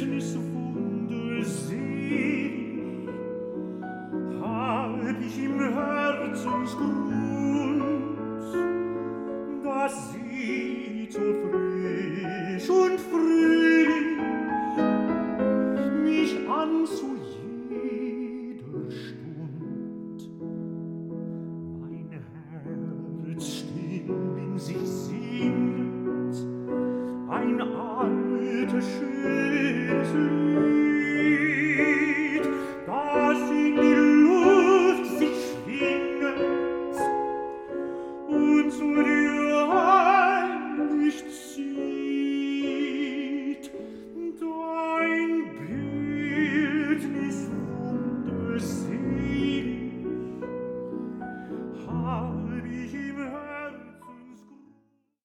Erkenntniswunde selig, hab ich im Herzensgrund, das sieht so frisch und fröhlich mich an zu jeder Stund. Mein Herz still in sich sinnet, ein altes schönes Lied,